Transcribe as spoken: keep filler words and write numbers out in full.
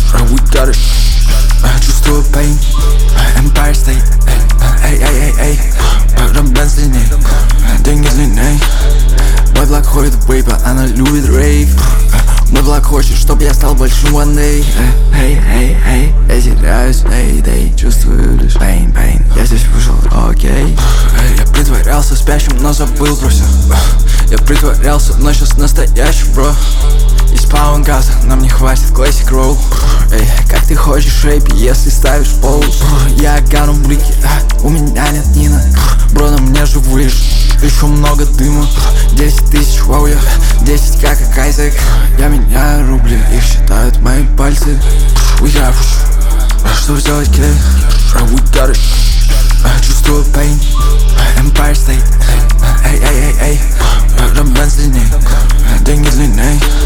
We got it. Чувствую pain. Empire State. Эй, эй, эй, эй. Рамбен длинней, деньги длинней. Мой блог ходит в вейпа, она любит рейв. Мой блог хочет, чтоб я стал большим one day. Эй, эй, эй, я теряюсь, эй, эй. Чувствую лишь pain, pain. Я здесь вышел, окей. Я притворялся спящим, но забыл про все. Я притворялся, но сейчас настоящий, бро. Из паун газа нам не хватит classic roll. Эй, как ты хочешь рейп, если ставишь поуз? Я гону блики, у меня нет Нина. Бро, на мне живые, еще много дыма. Десять тысяч, вау, я десять как и Айзек. Я меняю рубли, их считают мои пальцы. We got it. Что сделать, кей? We got it. Чувствую pain. Empire State. Эй, эй, эй, эй. Рамбен длинней, деньги длинней.